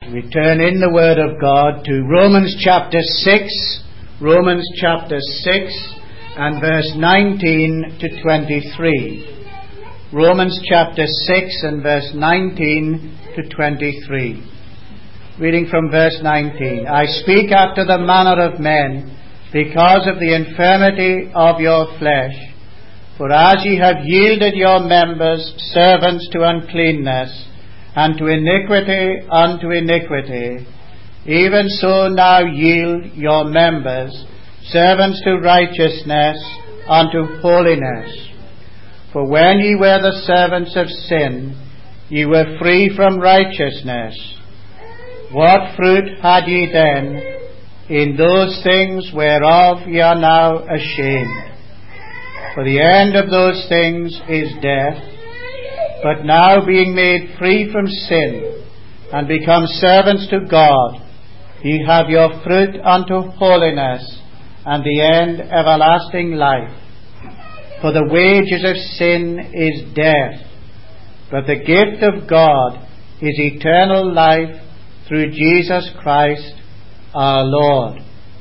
We turn in the Word of God to Romans chapter 6, and verse 19 to 23. Romans chapter 6 and verse 19 to 23. Reading from verse 19. I speak after the manner of men, because of the infirmity of your flesh. For as ye have yielded your members servants to uncleanness, and to iniquity unto iniquity, even so now yield your members servants to righteousness unto holiness. For when ye were the servants of sin, ye were free from righteousness. What fruit had ye then in those things whereof ye are now ashamed? For the end of those things is death. But now being made free from sin, and become servants to God, ye have your fruit unto holiness, and the end everlasting life. For the wages of sin is death, but the gift of God is eternal life through Jesus Christ our Lord.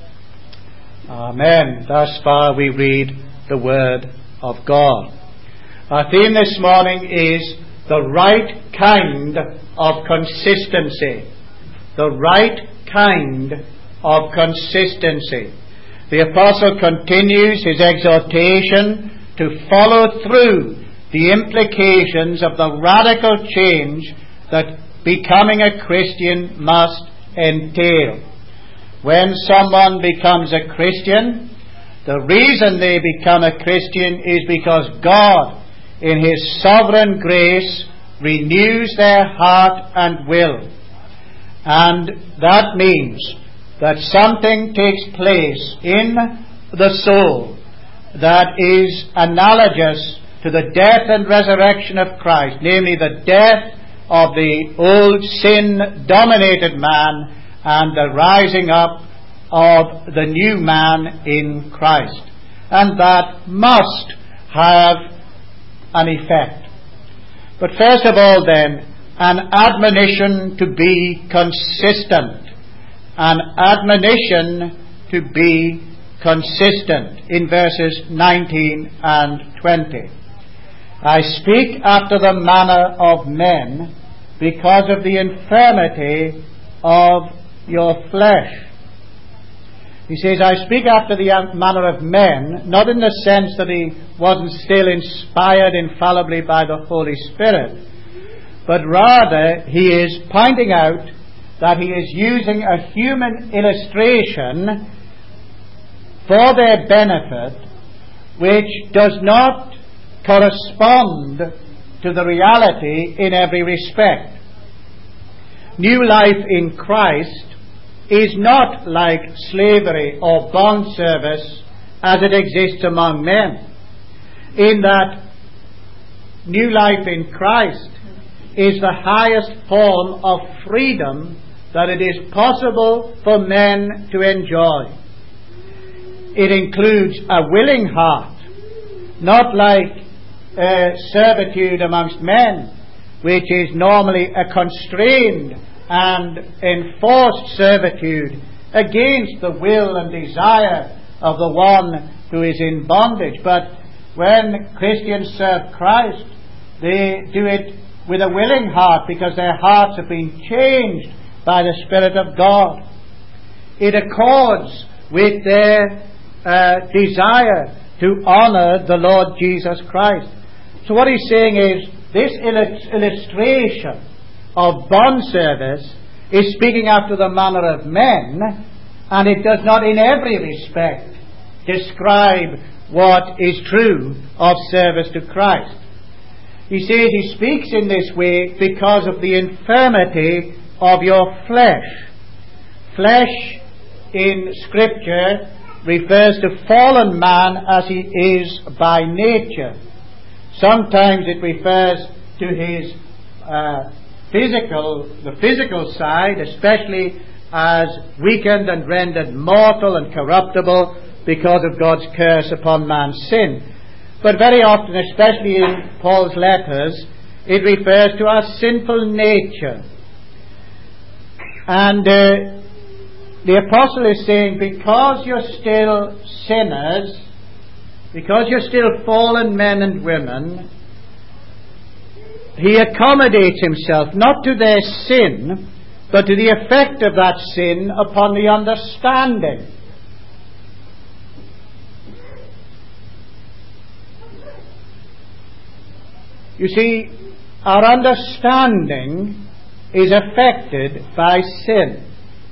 Amen. Thus far we read the Word of God. Our theme this morning is the right kind of consistency. The right kind of consistency. The Apostle continues his exhortation to follow through the implications of the radical change that becoming a Christian must entail. When someone becomes a Christian, the reason they become a Christian is because God, in His sovereign grace, renews their heart and will. And that means that something takes place in the soul that is analogous to the death and resurrection of Christ, namely the death of the old sin-dominated man and the rising up of the new man in Christ. And that must have an effect. But first of all then, an admonition to be consistent. An admonition to be consistent in verses 19 and 20. I speak after the manner of men, because of the infirmity of your flesh. He says, I speak after the manner of men, not in the sense that he wasn't still inspired infallibly by the Holy Spirit, but rather he is pointing out that he is using a human illustration for their benefit, which does not correspond to the reality in every respect. New life in Christ is not like slavery or bond service as it exists among men, in that new life in Christ is the highest form of freedom that it is possible for men to enjoy. It includes a willing heart, not like servitude amongst men, which is normally a constrained and enforced servitude against the will and desire of the one who is in bondage. But when Christians serve Christ, they do it with a willing heart, because their hearts have been changed by the Spirit of God. It accords with their desire to honor the Lord Jesus Christ. So what he's saying is, this illustration of bond service is speaking after the manner of men, and it does not in every respect describe what is true of service to Christ. He says he speaks in this way because of the infirmity of your flesh. Flesh in Scripture refers to fallen man as he is by nature. Sometimes it refers to his the physical side, especially as weakened and rendered mortal and corruptible because of God's curse upon man's sin. But very often, especially in Paul's letters, it refers to our sinful nature. And the apostle is saying, because you're still sinners, because you're still fallen men and women, he accommodates himself not to their sin, but to the effect of that sin upon the understanding. You see, our understanding is affected by sin.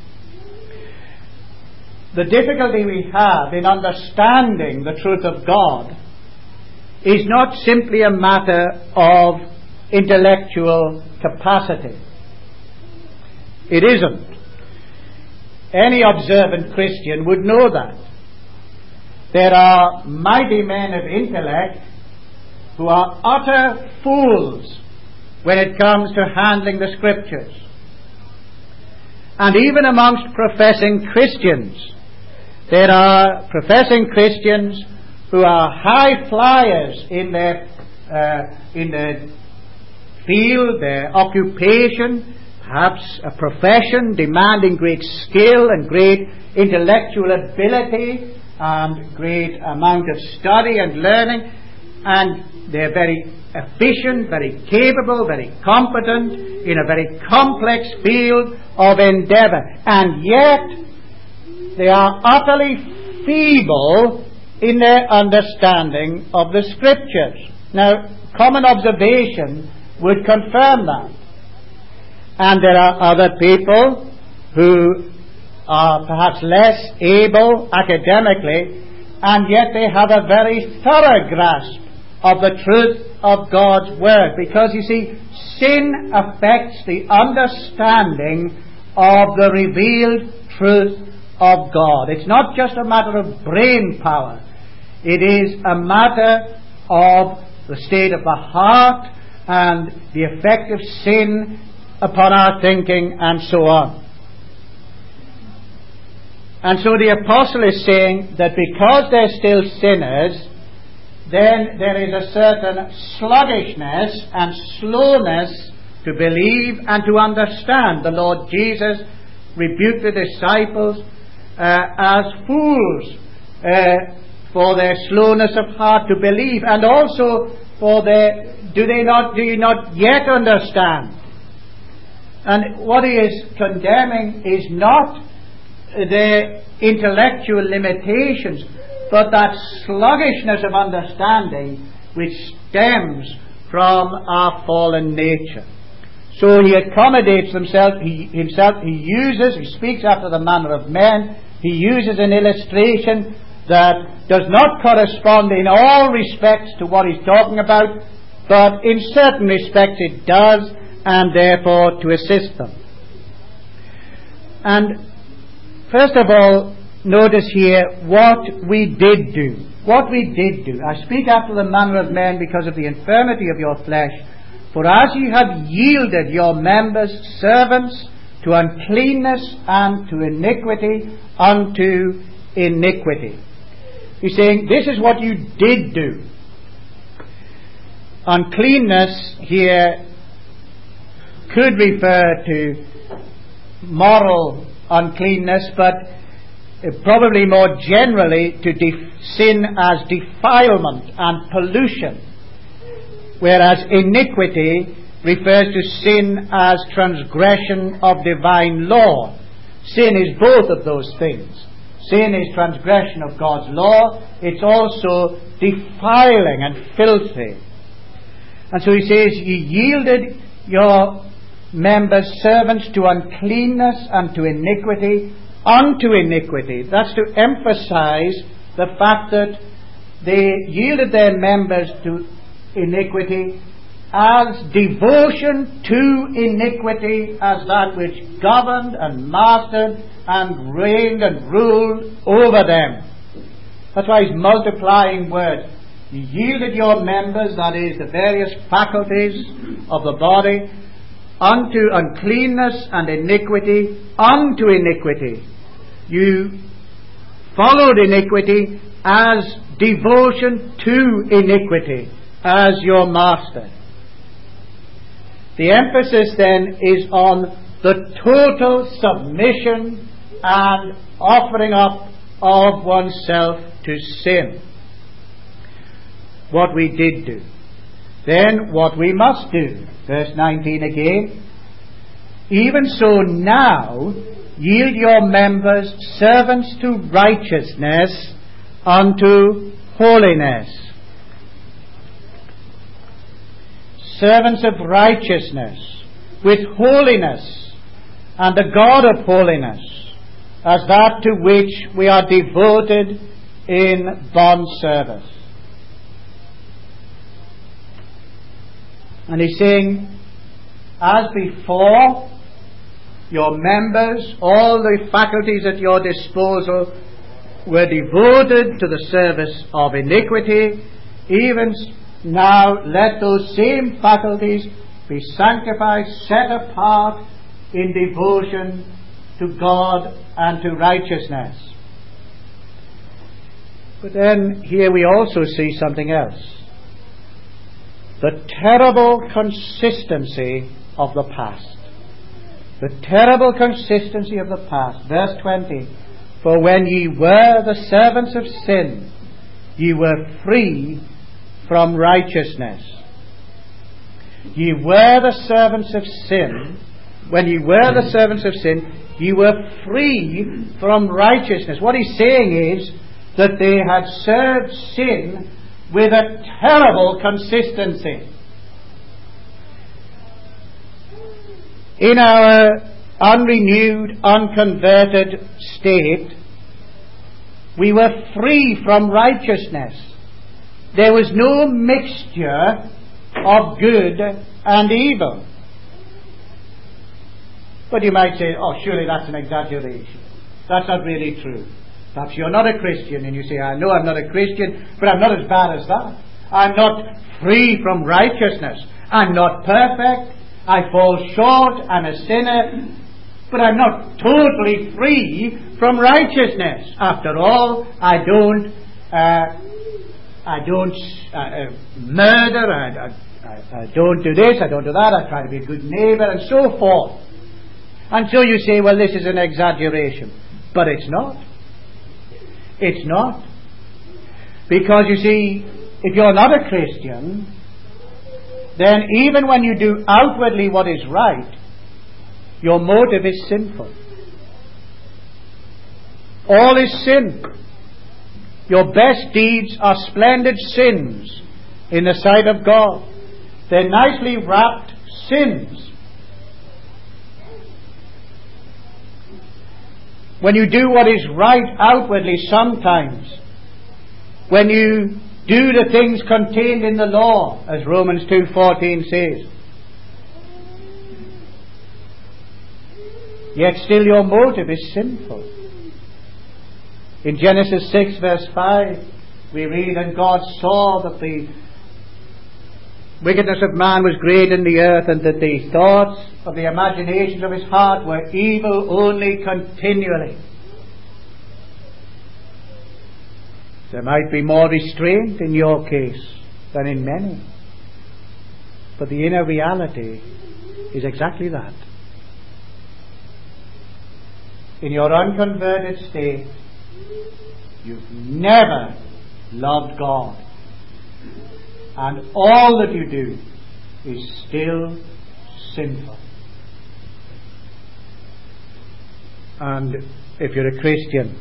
The difficulty we have in understanding the truth of God is not simply a matter of intellectual capacity. It isn't. Any observant Christian would know that. There are mighty men of intellect who are utter fools when it comes to handling the Scriptures. And even amongst professing Christians, there are professing Christians who are high flyers in their field, their occupation, perhaps a profession demanding great skill and great intellectual ability and great amount of study and learning, and they're very efficient, very capable, very competent in a very complex field of endeavor, and yet they are utterly feeble in their understanding of the Scriptures. Now, common observation would confirm that. And there are other people who are perhaps less able academically, and yet they have a very thorough grasp of the truth of God's Word. Because, you see, sin affects the understanding of the revealed truth of God. It's not just a matter of brain power. It is a matter of the state of the heart and the effect of sin upon our thinking and so on. And so the apostle is saying that because they're still sinners, then there is a certain sluggishness and slowness to believe and to understand. The Lord Jesus rebuked the disciples as fools for their slowness of heart to believe, and also for their do you not yet understand? And what he is condemning is not their intellectual limitations, but that sluggishness of understanding which stems from our fallen nature. So he accommodates himself, he speaks after the manner of men. He uses an illustration that does not correspond in all respects to what he's talking about, but in certain respects it does, and therefore to assist them. And first of all, notice here what we did do. What we did do. I speak after the manner of men because of the infirmity of your flesh. For as ye have yielded your members servants to uncleanness and to iniquity unto iniquity. He's saying this is what you did do. Uncleanness here could refer to moral uncleanness, but probably more generally to sin as defilement and pollution, whereas iniquity refers to sin as transgression of divine law. Sin is both of those things. Sin is transgression of God's law. It's also defiling and filthy. And so he says, ye yielded your members servants to uncleanness and to iniquity unto iniquity. That's to emphasize the fact that they yielded their members to iniquity as devotion to iniquity, as that which governed and mastered and reigned and ruled over them. That's why he's multiplying words. You yielded your members, that is, the various faculties of the body, unto uncleanness and iniquity, unto iniquity. You followed iniquity as devotion to iniquity, as your master. The emphasis then is on the total submission and offering up of oneself to sin. What we did do. Then what we must do. Verse 19 again. Even so now, yield your members servants to righteousness unto holiness. Servants of righteousness with holiness and the God of holiness as that to which we are devoted in bond service. And he's saying, as before, your members, all the faculties at your disposal, were devoted to the service of iniquity. Even now, let those same faculties be sanctified, set apart in devotion to God and to righteousness. But then here we also see something else. The terrible consistency of the past. The terrible consistency of the past. Verse 20. For when ye were the servants of sin, ye were free from righteousness. Ye were the servants of sin. When ye were the servants of sin, ye were free from righteousness. What he's saying is that they had served sin with a terrible consistency. In our unrenewed, unconverted state, we were free from righteousness. There was no mixture of good and evil. But you might say, oh, surely that's an exaggeration. That's not really true. Perhaps you're not a Christian and you say, I know I'm not a Christian, but I'm not as bad as that. I'm not free from righteousness. I'm not perfect. I fall short. I'm a sinner. But I'm not totally free from righteousness. After all, I don't murder. I don't do this. I don't do that. I try to be a good neighbor and so forth. And so you say, well, this is an exaggeration. But it's not. It's not. Because you see, if you're not a Christian, then even when you do outwardly what is right, your motive is sinful. All is sin. Your best deeds are splendid sins in the sight of God. They're nicely wrapped sins. When you do what is right outwardly sometimes, when you do the things contained in the law, as Romans 2:14 says, yet still your motive is sinful. In Genesis 6 verse 5 we read, and God saw that the wickedness of man was great in the earth, and that the thoughts of the imaginations of his heart were evil only continually. There might be more restraint in your case than in many, but the inner reality is exactly that. In your unconverted state, you've never loved God. And all that you do is still sinful. And if you're a Christian,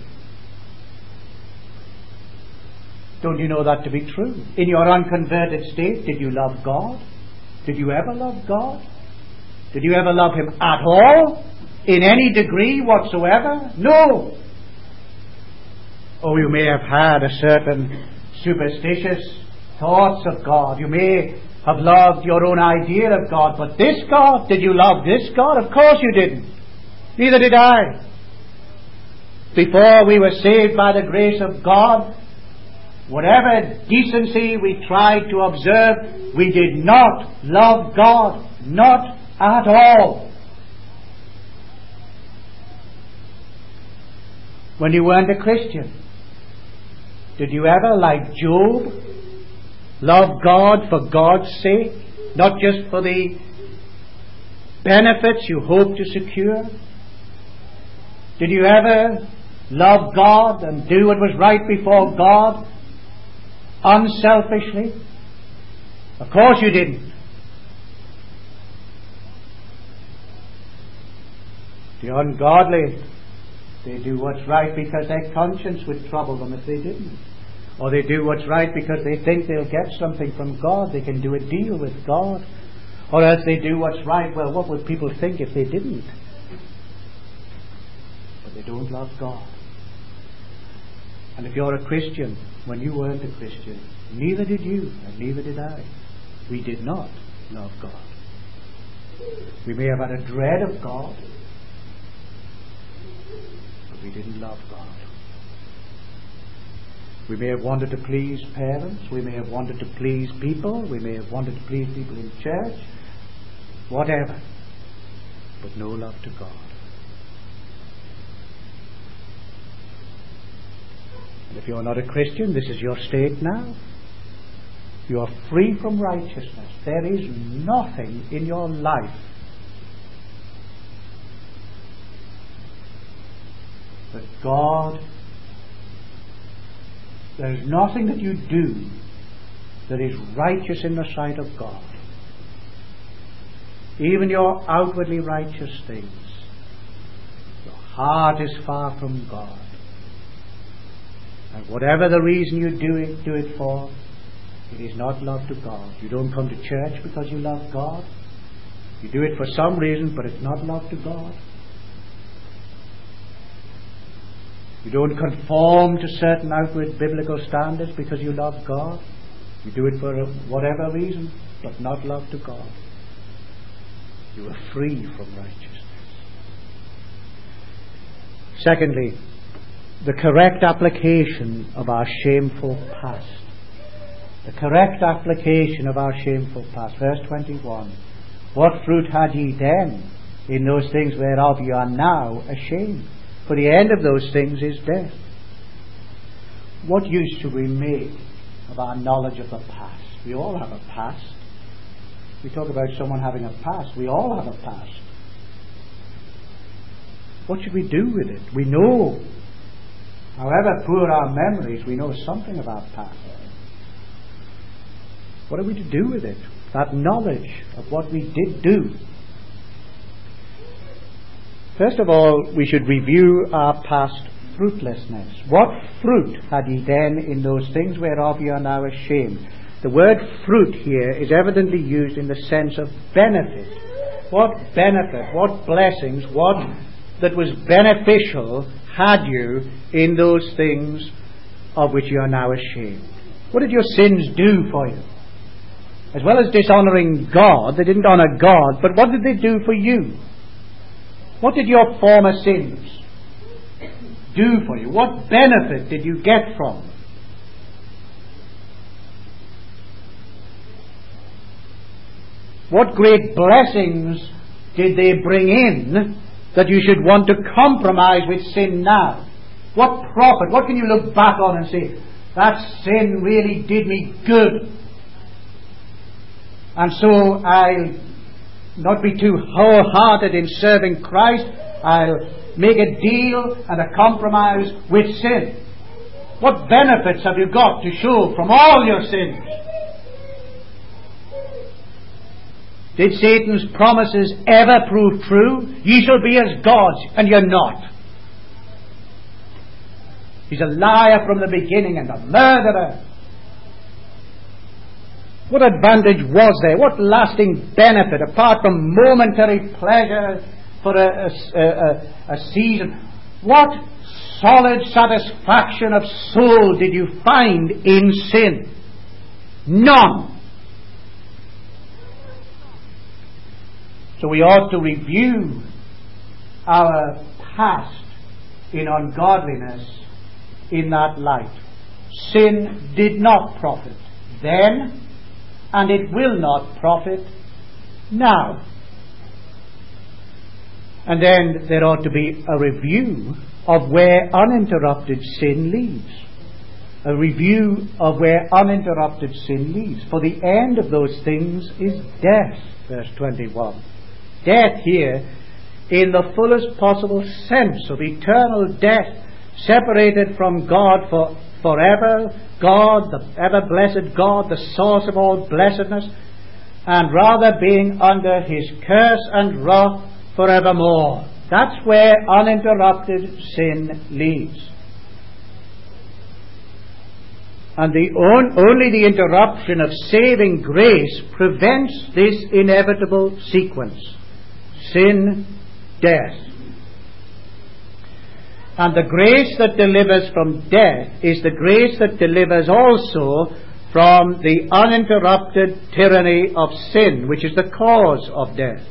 don't you know that to be true? In your unconverted state, did you love God? Did you ever love God? Did you ever love Him at all? In any degree whatsoever? No. Oh, you may have had a certain superstitious thoughts of God. You may have loved your own idea of God, but this God, did you love this God? Of course you didn't. Neither did I. Before we were saved by the grace of God, whatever decency we tried to observe, we did not love God. Not at all. When you weren't a Christian, did you ever, like Job, love God for God's sake? Not just for the benefits you hope to secure? Did you ever love God and do what was right before God unselfishly? Of course you didn't. The ungodly, they do what's right because their conscience would trouble them if they didn't. Or they do what's right because they think they'll get something from God. They can do a deal with God. Or else they do what's right. Well, what would people think if they didn't? But they don't love God. And if you're a Christian, when you weren't a Christian, neither did you, and neither did I. We did not love God. We may have had a dread of God, but we didn't love God. We may have wanted to please parents, we may have wanted to please people, we may have wanted to please people in church, whatever, but no love to God. And if you're not a Christian, this is your state now. You are free from righteousness. There is nothing in your life that God, there is nothing that you do that is righteous in the sight of God. Even your outwardly righteous things, your heart is far from God. And whatever the reason you do it for, it is not love to God. You don't come to church because you love God. You do it for some reason, but it's not love to God. You don't conform to certain outward biblical standards because you love God. You do it for whatever reason, but not love to God. You are free from righteousness. Secondly, the correct application of our shameful past. The correct application of our shameful past. Verse 21. What fruit had ye then in those things whereof ye are now ashamed? For the end of those things is death. What use should we make of our knowledge of the past? We all have a past. We talk about someone having a past. We all have a past. What should we do with it? We know, however poor our memories, we know something of our past. What are we to do with it? That knowledge of what we did do. First of all, we should review our past fruitlessness. What fruit had ye then in those things whereof ye are now ashamed? The word fruit here is evidently used in the sense of benefit. What benefit, what blessings, what that was beneficial had you in those things of which you are now ashamed? What did your sins do for you? As well as dishonouring God, they didn't honour God, but what did they do for you? What did your former sins do for you? What benefit did you get from them? What great blessings did they bring in that you should want to compromise with sin now? What profit? What can you look back on and say, that sin really did me good? And so I'll not be too wholehearted in serving Christ. I'll make a deal and a compromise with sin. What benefits have you got to show from all your sins? Did Satan's promises ever prove true? Ye shall be as gods, and you're not. He's a liar from the beginning and a murderer. What advantage was there? What lasting benefit, apart from momentary pleasure for a season? What solid satisfaction of soul did you find in sin? None. So we ought to review our past in ungodliness in that light. Sin did not profit then, and it will not profit now. And then there ought to be a review of where uninterrupted sin leads. A review of where uninterrupted sin leads. For the end of those things is death, verse 21. death here in the fullest possible sense of eternal death, separated from God forever, God, the ever-blessed God, the source of all blessedness, and rather being under his curse and wrath forevermore. That's where uninterrupted sin leads. And only the interruption of saving grace prevents this inevitable sequence: sin, death. And the grace that delivers from death is the grace that delivers also from the uninterrupted tyranny of sin, which is the cause of death.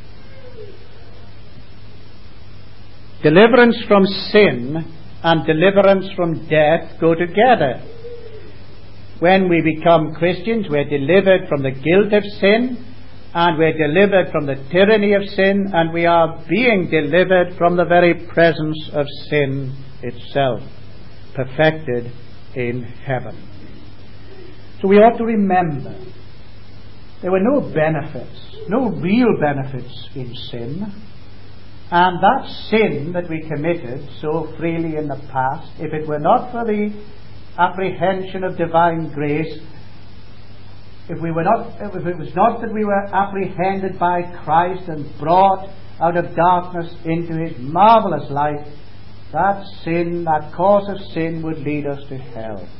Deliverance from sin and deliverance from death go together. When we become Christians, we're delivered from the guilt of sin, and we're delivered from the tyranny of sin, and we are being delivered from the very presence of sin itself, perfected in heaven. So we ought to remember there were no benefits, no real benefits in sin, and that sin that we committed so freely in the past, if it were not for the apprehension of divine grace, if it was not that we were apprehended by Christ and brought out of darkness into his marvelous light, that sin, that course of sin, would lead us to hell.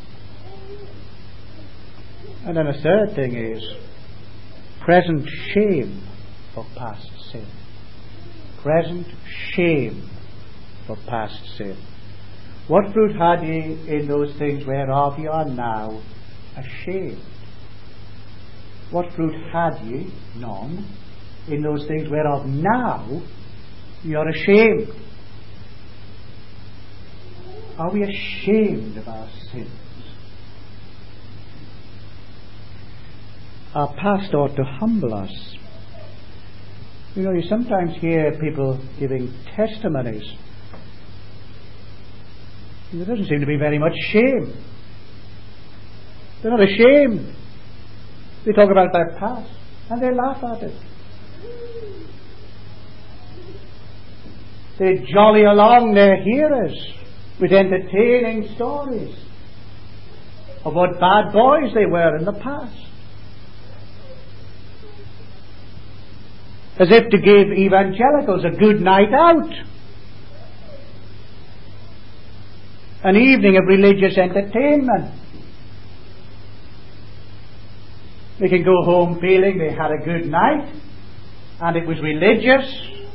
And then a third thing is present shame for past sin. Present shame for past sin. What fruit had ye in those things whereof ye are now ashamed? What fruit had ye? None. In those things whereof now ye are ashamed. Are we ashamed of our sins? Our past ought to humble us. You know, you sometimes hear people giving testimonies. There doesn't seem to be very much shame. They're not ashamed. They talk about their past and they laugh at it. They jolly along their hearers with entertaining stories of what bad boys they were in the past, as if to give evangelicals a good night out, an evening of religious entertainment. They can go home feeling they had a good night and it was religious,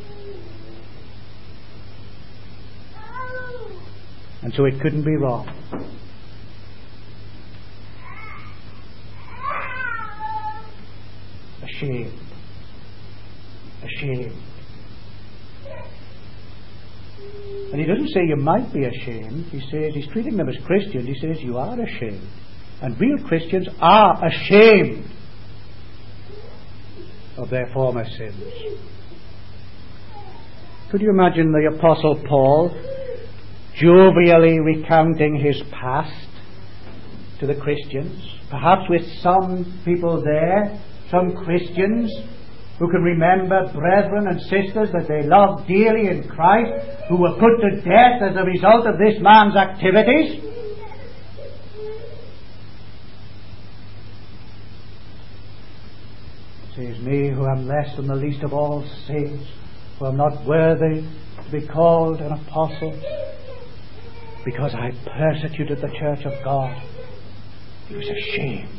and so it couldn't be wrong. Ashamed. Ashamed. And he doesn't say you might be ashamed. He says, he's treating them as Christians. He says you are ashamed. And real Christians are ashamed of their former sins. Could you imagine the Apostle Paul jovially recounting his past to the Christians? Perhaps with some people there, some Christians, who can remember brethren and sisters that they loved dearly in Christ, who were put to death as a result of this man's activities. It says, me who am less than the least of all saints, who am not worthy to be called an apostle, because I persecuted the church of God. He was ashamed.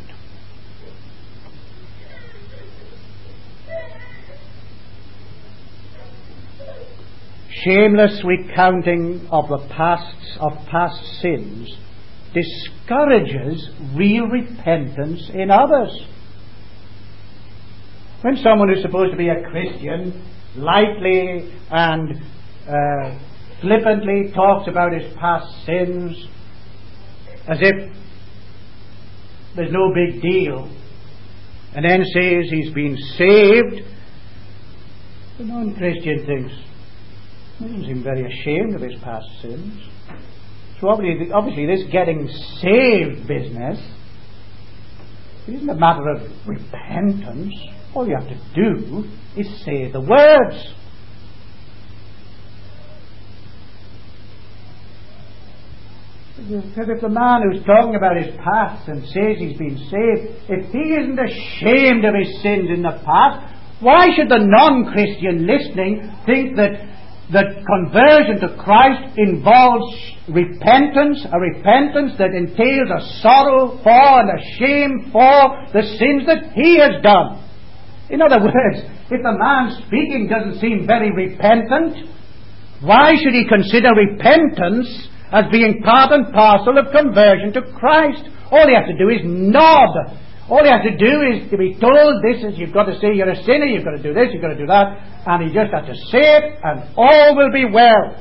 Shameless recounting of past sins discourages real repentance in others. When someone who's supposed to be a Christian lightly and flippantly talks about his past sins as if there's no big deal, and then says he's been saved, the non-Christian thinks, he doesn't seem very ashamed of his past sins. So obviously this getting saved business isn't a matter of repentance All you have to do is say the words. Because if the man who's talking about his past and says he's been saved, if he isn't ashamed of his sins in the past, why should the non-Christian listening think that conversion to Christ involves repentance, a repentance that entails a sorrow for and a shame for the sins that he has done? In other words, if the man speaking doesn't seem very repentant, why should he consider repentance as being part and parcel of conversion to Christ? All he has to do is nod. All he has to do is to be told, this is, you've got to say you're a sinner, you've got to do this, you've got to do that, and he just has to say it, and all will be well.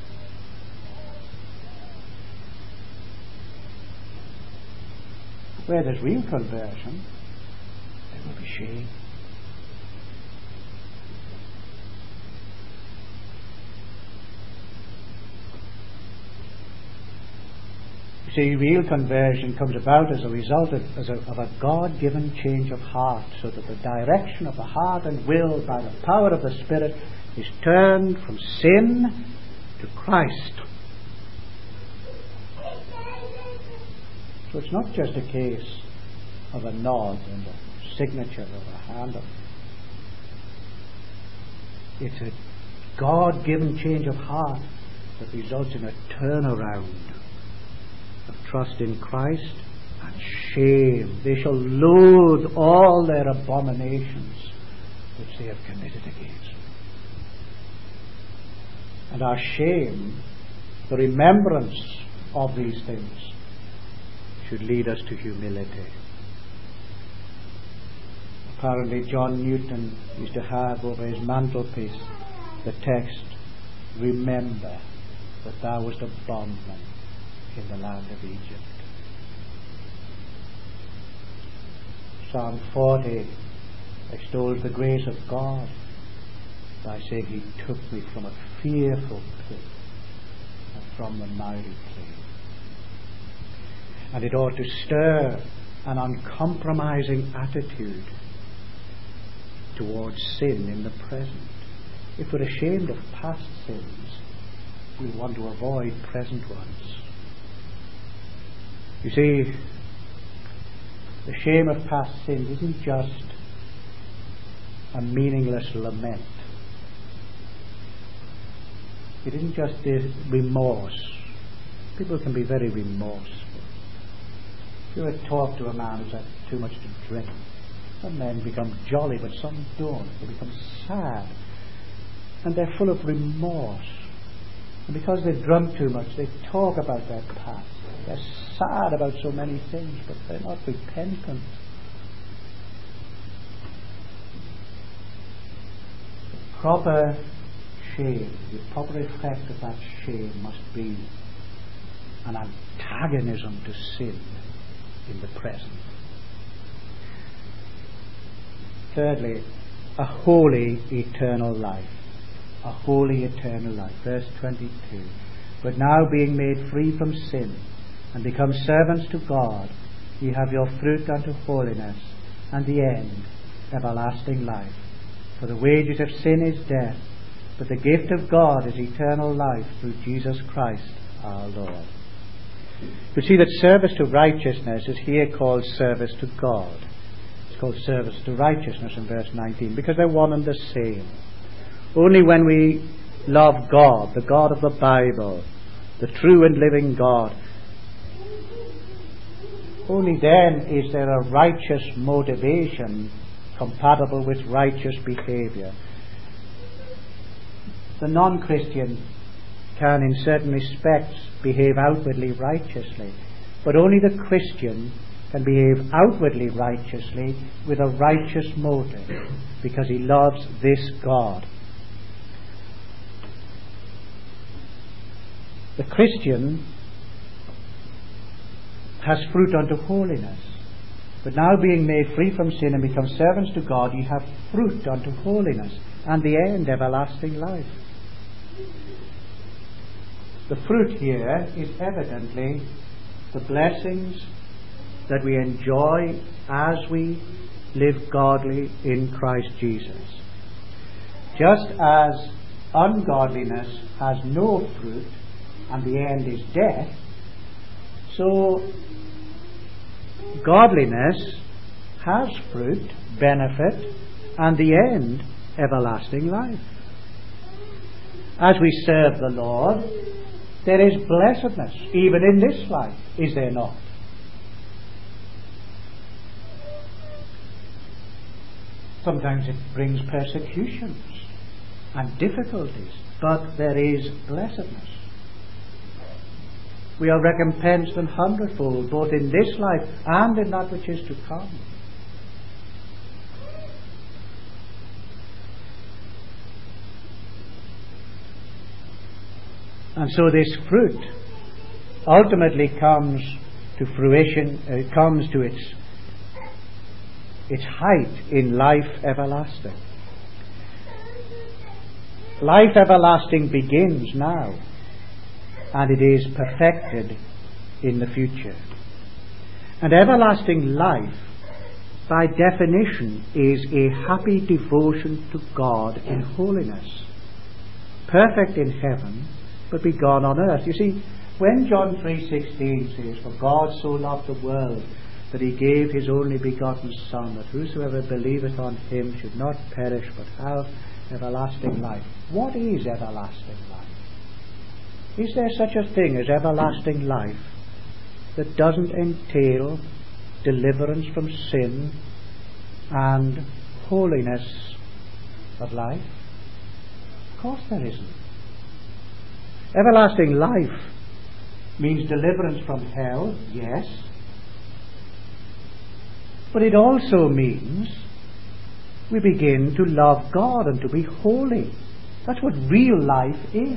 Where there's real conversion, there will be shame. See, real conversion comes about as a result of a God-given change of heart, so that the direction of the heart and will by the power of the Spirit is turned from sin to Christ. So it's not just a case of a nod and a signature of a hand. It's a God-given change of heart that results in a turnaround of trust in Christ and shame. They shall loathe all their abominations which they have committed against me. And our shame, the remembrance of these things, should lead us to humility. Apparently John Newton used to have over his mantelpiece the text, "Remember that thou wast a bondman in the land of Egypt." Psalm 40 extols the grace of God by saying, He took me from a fearful pit and from the miry clay. And it ought to stir an uncompromising attitude towards sin in the present. If we're ashamed of past sins, we want to avoid present ones. You see, the shame of past sins isn't just a meaningless lament. It isn't just this remorse. People can be very remorseful. If you ever talk to a man who's had too much to drink, some men become jolly, but some don't. They become sad. And they're full of remorse. And because they've drunk too much, they talk about their past. They're sad about so many things, but they're not repentant. The proper shame, the proper effect of that shame must be an antagonism to sin in the present. Thirdly, a holy eternal life. A holy eternal life. Verse 22. But now being made free from sin and become servants to God, ye have your fruit unto holiness, and the end, everlasting life. For the wages of sin is death, but the gift of God is eternal life through Jesus Christ our Lord. You see that service to righteousness is here called service to God. It's called service to righteousness in verse 19, because they're one and the same. Only when we love God, the God of the Bible, the true and living God, only then is there a righteous motivation compatible with righteous behavior. The non-Christian can in certain respects behave outwardly righteously, but only the Christian can behave outwardly righteously with a righteous motive, because he loves this God. The Christian has fruit unto holiness. But now being made free from sin and become servants to God, ye have fruit unto holiness, and the end, everlasting life. The fruit here is evidently the blessings that we enjoy as we live godly in Christ Jesus. Just as ungodliness has no fruit and the end is death, so godliness has fruit, benefit, and the end, everlasting life. As we serve the Lord, there is blessedness, even in this life, is there not? Sometimes it brings persecutions and difficulties, but there is blessedness. We are recompensed an hundredfold, both in this life and in that which is to come. And so this fruit ultimately comes to fruition, it comes to its height in life everlasting. Life everlasting begins now, and it is perfected in the future. And everlasting life, by definition, is a happy devotion to God in holiness, perfect in heaven, but begun on earth. You see, when John 3:16 says, "For God so loved the world that he gave his only begotten Son, that whosoever believeth on him should not perish but have everlasting life." What is everlasting life? Is there such a thing as everlasting life that doesn't entail deliverance from sin and holiness of life? Of course there isn't. Everlasting life means deliverance from hell, yes, but it also means we begin to love God and to be holy. That's what real life is.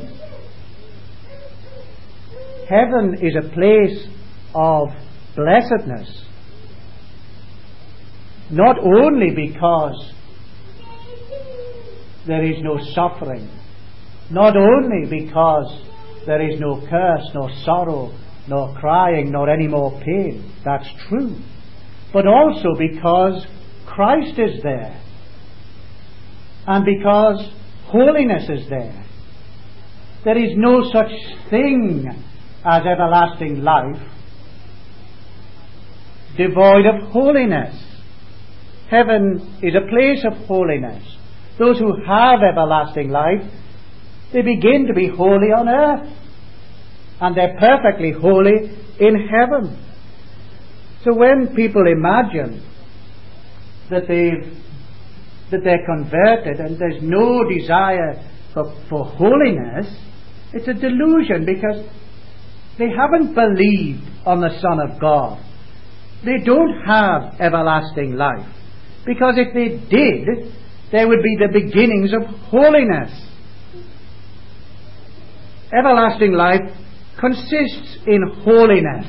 Heaven is a place of blessedness, not only because there is no suffering, not only because there is no curse, nor sorrow, nor crying, nor any more pain. That's true. But also because Christ is there, and because holiness is there. There is no such thing as everlasting life devoid of holiness. Heaven is a place of holiness. Those who have everlasting life, they begin to be holy on earth, and they're perfectly holy in heaven. So when people imagine that they're converted and there's no desire for holiness, it's a delusion, because they haven't believed on the Son of God. They don't have everlasting life, because if they did, there would be the beginnings of holiness. Everlasting life consists in holiness.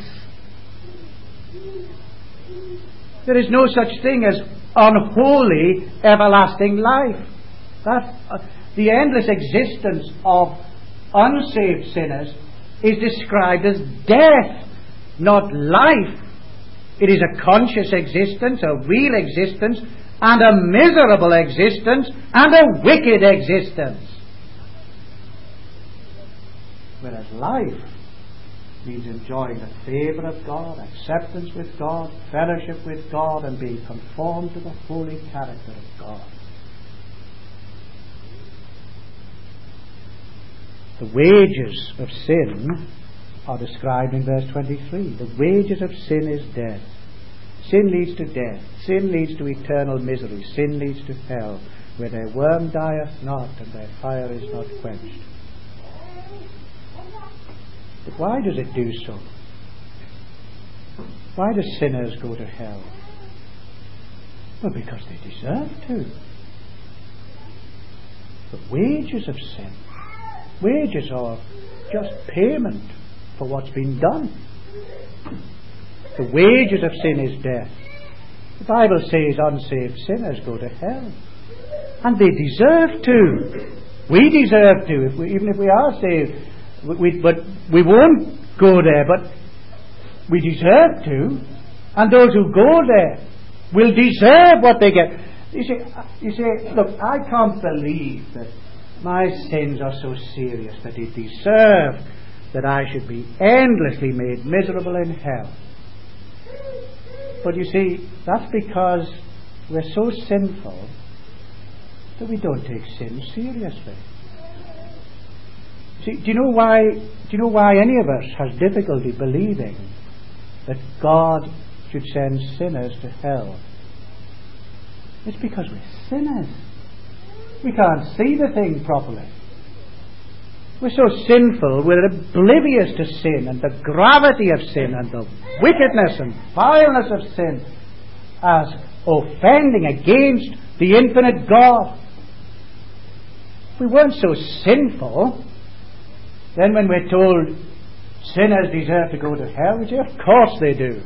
There is no such thing as unholy everlasting life. The endless existence of unsaved sinners is described as death, not life. It is a conscious existence, a real existence, and a miserable existence, and a wicked existence. Whereas life means enjoying the favour of God, acceptance with God, fellowship with God, and being conformed to the holy character of God. The wages of sin are described in verse 23. The wages of sin is death. Sin leads to death. Sin leads to eternal misery. Sin leads to hell, where their worm dieth not and their fire is not quenched. But why does it do so? Why do sinners go to hell? Well, because they deserve to. The wages of sin. Wages are just payment for what's been done. The wages of sin is death. The Bible says unsaved sinners go to hell. And they deserve to. We deserve to, even if we are saved. But we won't go there, but we deserve to. And those who go there will deserve what they get. You say, look, I can't believe that my sins are so serious that they deserve that I should be endlessly made miserable in hell. But you see, that's because we're so sinful that we don't take sin seriously. See, do you know why any of us has difficulty believing that God should send sinners to hell? It's because we're sinners. We can't see the thing properly. We're so sinful, we're oblivious to sin and the gravity of sin and the wickedness and vileness of sin as offending against the infinite God. If we weren't so sinful, then when we're told sinners deserve to go to hell, we say, of course they do.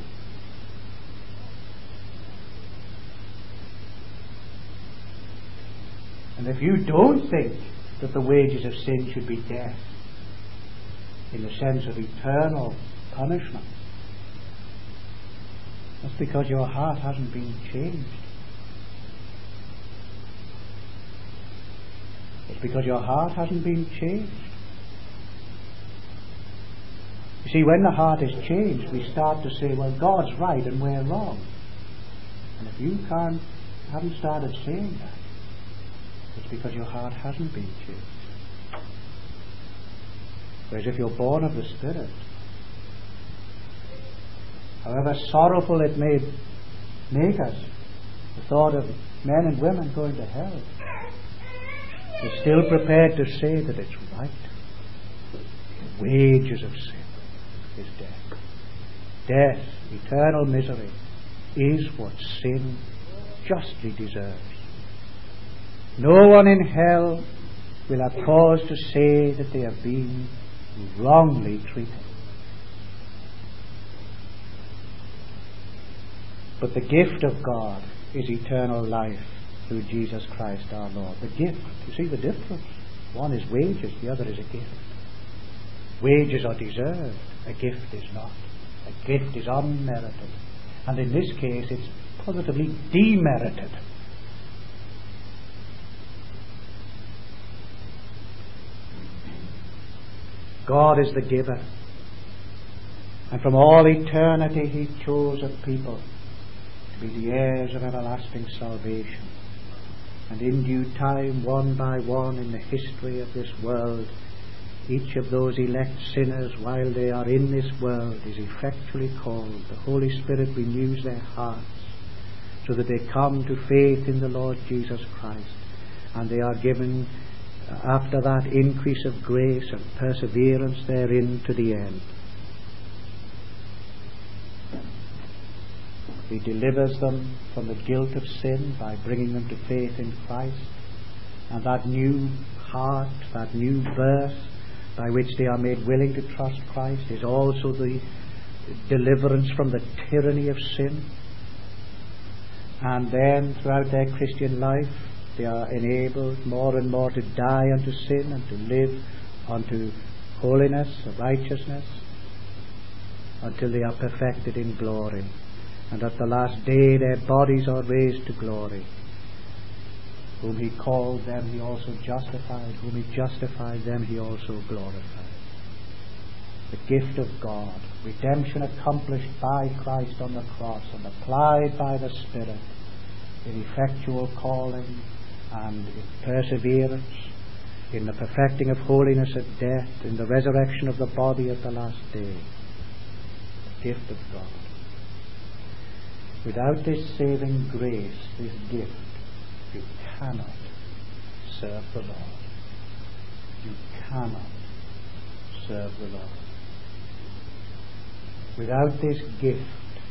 And if you don't think that the wages of sin should be death, in the sense of eternal punishment, that's because your heart hasn't been changed. It's because your heart hasn't been changed. You see, when the heart is changed, we start to say, well, God's right and we're wrong. And if you haven't started saying that, it's because your heart hasn't been changed. Whereas if you're born of the Spirit, however sorrowful it may make us, the thought of men and women going to hell, we're still prepared to say that it's right. The wages of sin is death. Death, eternal misery, is what sin justly deserves. No one in hell will have cause to say that they have been wrongly treated. But the gift of God is eternal life through Jesus Christ our Lord. The gift. You see the difference? One is wages, the other is a gift. Wages are deserved, a gift is not. A gift is unmerited. And in this case it's positively demerited. God is the giver. And from all eternity He chose a people to be the heirs of everlasting salvation. And in due time, one by one in the history of this world, each of those elect sinners while they are in this world is effectually called. The Holy Spirit renews their hearts so that they come to faith in the Lord Jesus Christ. And they are given after that increase of grace and perseverance therein to the end. He delivers them from the guilt of sin by bringing them to faith in Christ. And that new heart, that new birth by which they are made willing to trust Christ is also the deliverance from the tyranny of sin. And then throughout their Christian life they are enabled more and more to die unto sin and to live unto holiness, righteousness, until they are perfected in glory. And at the last day their bodies are raised to glory. Whom He called, them He also justified. Whom He justified, them He also glorified. The gift of God, redemption accomplished by Christ on the cross and applied by the Spirit in effectual calling and in perseverance, in the perfecting of holiness at death, in the resurrection of the body at the last day. The gift of God. Without this saving grace, this gift, you cannot serve the Lord. You cannot serve the Lord. Without this gift,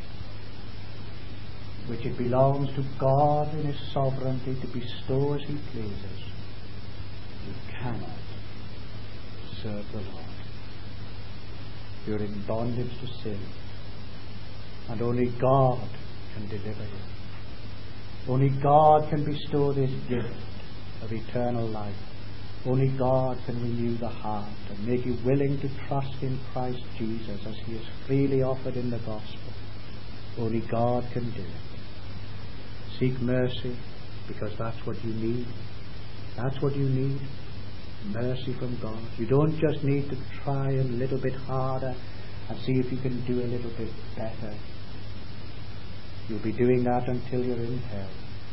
which it belongs to God in His sovereignty to bestow as He pleases, you cannot serve the Lord. You're in bondage to sin, and only God can deliver you. Only God can bestow this gift of eternal life. Only God can renew the heart and make you willing to trust in Christ Jesus as He is freely offered in the gospel. Only God can do it. Seek mercy, because that's what you need. That's what you need. Mercy from God. You don't just need to try a little bit harder and see if you can do a little bit better. You'll be doing that until you're in hell.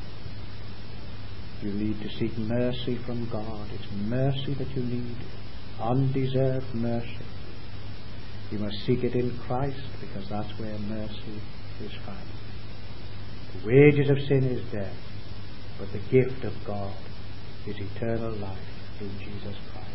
You need to seek mercy from God. It's mercy that you need. Undeserved mercy. You must seek it in Christ, because that's where mercy is found. The wages of sin is death, but the gift of God is eternal life through Jesus Christ.